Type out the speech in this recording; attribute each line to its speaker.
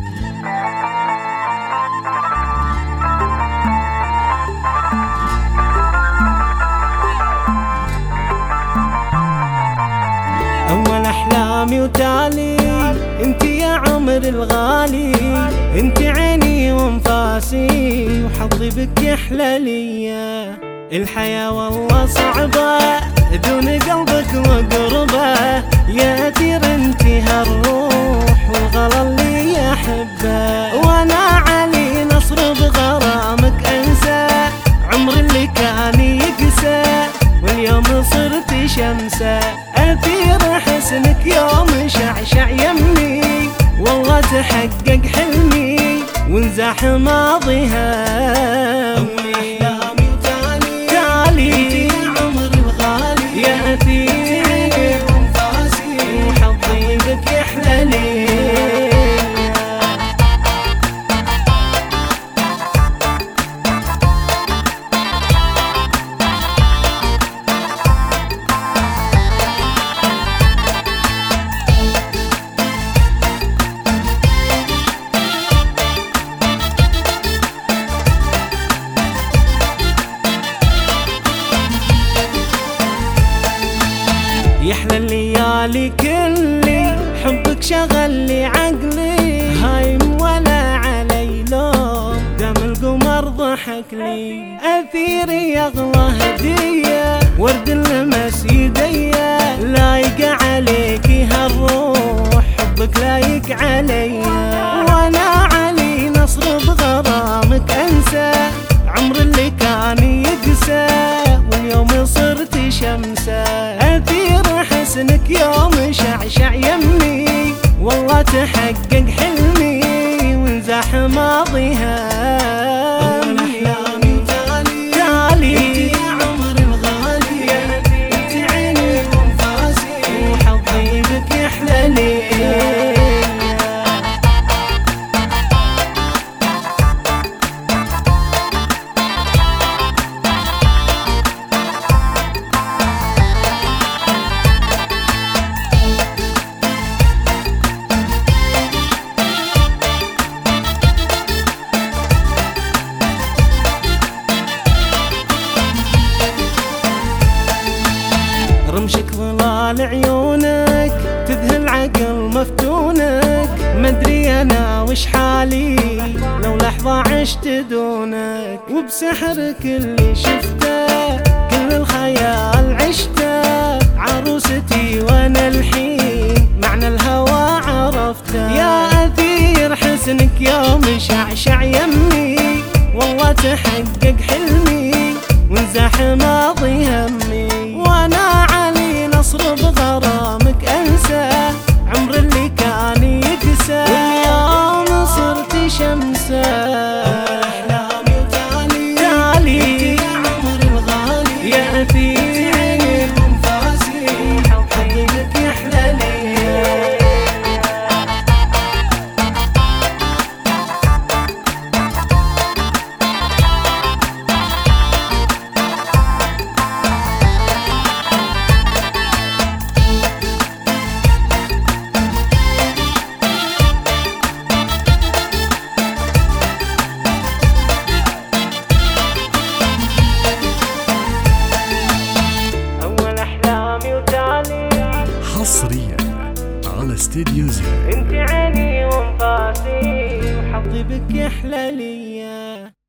Speaker 1: أول أحلامي وتالي انت يا عمر الغالي، انت عيني وانفاسي وحظي بك يحلى ليا. الحياة والله صعبة دون قلبك وقربة، يا أثير انت هالروح والغلا اللي أحبه. وانا علي نصر بغرامك انسى عمر اللي كان يقسى، واليوم صرت شمسة. أثير حسنك يوم شعشع يمي، والله تحقق حلمي وانزاح ماضي همي. أحلامي وتالي انت يا عمر الغالي، يا أثير وانفاسي وحظي بك يحلى لي. يحلى الليالي كلي حبك شغل لي عقلي، هايم ولا علي لوم دام القمر ضحك لي. أثيري أغلى هدية ورد لمس يديا، لايق عليكي هالروح حبك لايق عليا. وانا علي نصر بغرامك انسى عمر اللي كان يقسى، واليوم صرت شمسة. أثير حسنك يوم شعشع يمي، والله تحقق حلمي وانزاح ماضي همي. أحلامي وتالي انت يا عمر الغالي، انت عيني وانفاسي وحظي بك يحلى لي. رمشك ظلال عيونك تذهل عقل مفتونك، مدري انا وش حالي لو لحظة عشت دونك. وبسحرك اللي شفته كل الخيال عشته، عروستي وانا الحين معنى الهوى عرفته. يا أثير حسنك يوم شعشع يمي، والله تحقق حلمي وانزاح ماضي همي. وانا علي نصر بغرامك انسى عمر اللي كان يقسى، واليوم صرت شمسة. أحلامي وتالي يا عمر الغالي، يا أثير وانفاسي حظي بك يحلى لي.
Speaker 2: حصريا على استديو زين.
Speaker 1: انت عيني وانفاسي وحظي بك يحلى ليا.